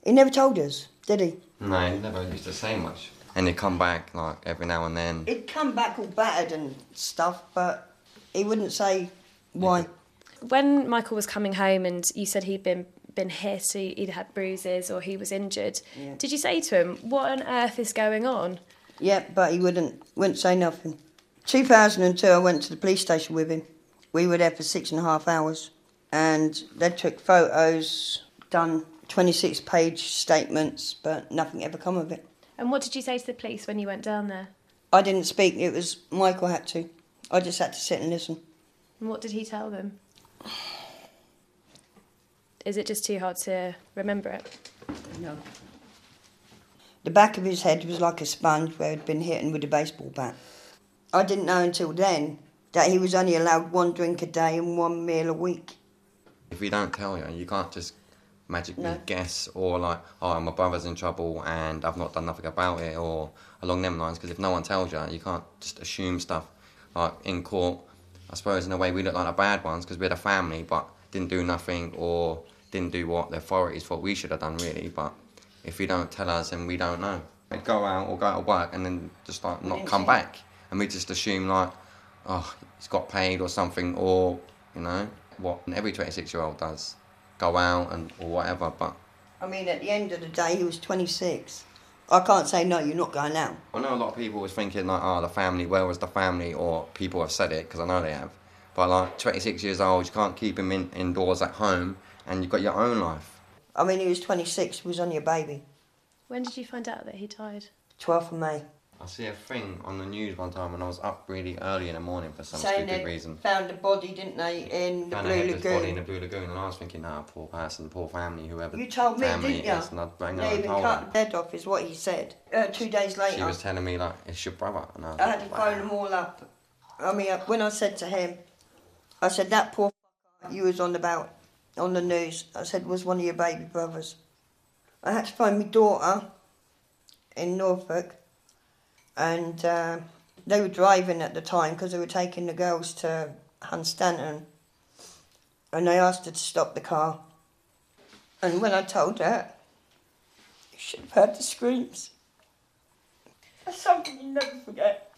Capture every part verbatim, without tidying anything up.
He never told us, did he? No, he never used to say much. And he'd come back, like, every now and then. He'd come back all battered and stuff, but he wouldn't say why. When Michael was coming home and you said he'd been been hit, he either had bruises or he was injured, yeah. Did you say to him, what on earth is going on? Yeah, but he wouldn't wouldn't say nothing. two thousand two, I went to the police station with him. We were there for six and a half hours. And they took photos, done twenty-six page statements, but nothing ever come of it. And what did you say to the police when you went down there? I didn't speak, it was Michael had to. I just had to sit and listen. And what did he tell them? Is it just too hard to remember it? No. The back of his head was like a sponge where he'd been hit with a baseball bat. I didn't know until then that he was only allowed one drink a day and one meal a week. If we don't tell you, you can't just magically no. guess or like, oh, my brother's in trouble and I've not done nothing about it, or along them lines, because if no one tells you, you can't just assume stuff. Like in court, I suppose in a way we look like the bad ones because we had a family but didn't do nothing or didn't do what the authorities thought we should have done really, but if you don't tell us then we don't know. We'd go out or go to work and then just like not come back it. And we just assume like, oh, he's got paid or something, or, you know, what every twenty-six year old does, go out and or whatever, but... I mean, at the end of the day, he was twenty-six. I can't say, no, you're not going out. I know a lot of people was thinking, like, oh, the family, where was the family? Or people have said it, because I know they have. But, like, twenty-six years old, you can't keep him in, indoors at home, and you've got your own life. I mean, he was twenty-six, he was only a baby. When did you find out that he died? twelfth of May. I see a thing on the news one time when I was up really early in the morning for some Saying stupid they reason. found the body, didn't they, in the found Blue a Lagoon. body in the Blue Lagoon, and I was thinking, nah, poor person, poor family, whoever. You told me, family didn't you? is, and I rang her They and even told cut her. the head off, is what he said. Uh, two days later. She was telling me, like, it's your brother. And I, was I like, had to wow. phone them all up. I mean, when I said to him, I said, that poor f***er you was on about, on the news, I said, was one of your baby brothers. I had to phone my daughter in Norfolk, and uh, they were driving at the time because they were taking the girls to Hunstanton, and they asked her to stop the car. And when I told her, you should have heard the screams. That's something you never forget.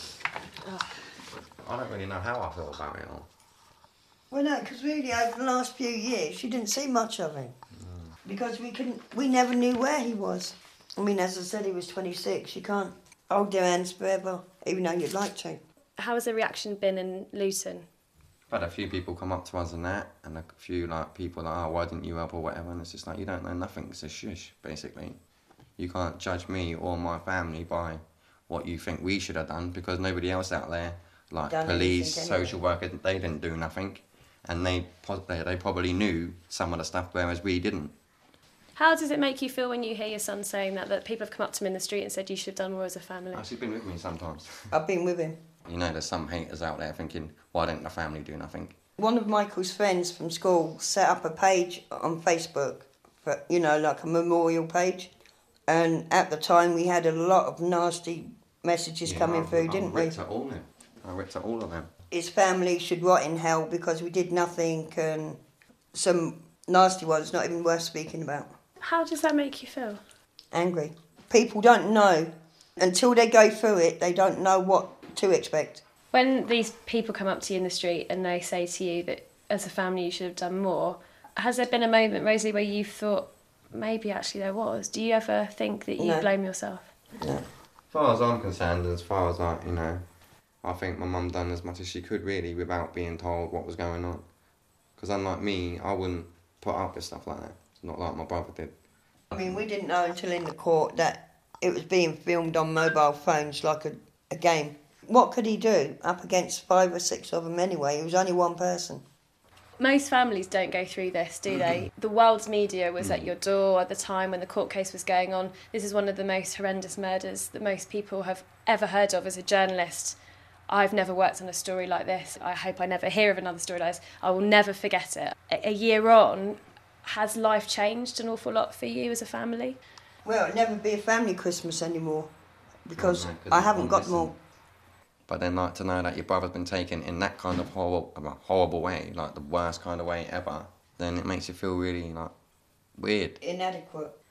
I don't really know how I feel about it all. Well, no, because really over the last few years, you didn't see much of him. Mm. Because we couldn't, we never knew where he was. I mean, as I said, he was twenty-six. You can't hold their hands forever, even though you'd like to. How has the reaction been in Luton? I've had a few people come up to us and that, and a few like people like, oh, why didn't you help or whatever, and it's just like, you don't know nothing, it's a shush, basically. You can't judge me or my family by what you think we should have done, because nobody else out there, like Done police, anything, anyway. social workers, they didn't do nothing, and they, they they probably knew some of the stuff, whereas we didn't. How does it make you feel when you hear your son saying that, that people have come up to him in the street and said you should have done more as a family? Actually been with me sometimes. I've been with him. You know, there's some haters out there thinking, why didn't the family do nothing? One of Michael's friends from school set up a page on Facebook, for, you know, like a memorial page. And at the time, we had a lot of nasty messages Yeah, coming I, through, I didn't we? ripped at all them. I ripped at all of them. His family should rot in hell because we did nothing, and some nasty ones not even worth speaking about. How does that make you feel? Angry. People don't know. Until they go through it, they don't know what to expect. When these people come up to you in the street and they say to you that as a family you should have done more, has there been a moment, Rosalie, where you've thought, maybe actually there was? Do you ever think that you No. blame yourself? No. As far as I'm concerned, as far as I, you know, I think my mum done as much as she could really without being told what was going on. Because unlike me, I wouldn't put up with stuff like that. Not like my brother did. I mean, we didn't know until in the court that it was being filmed on mobile phones like a, a game. What could he do up against five or six of them anyway? He was only one person. Most families don't go through this, do they? The world's media was at your door at the time when the court case was going on. This is one of the most horrendous murders that most people have ever heard of. As a journalist, I've never worked on a story like this. I hope I never hear of another story like this. I will never forget it. A, a year on, has life changed an awful lot for you as a family? Well, it'll never be a family Christmas anymore because No, no, 'cause I it's haven't one got them missing. all. But then, like, to know that your brother's been taken in that kind of horrible, horrible way, like the worst kind of way ever, then it makes you feel really, like, weird. Inadequate.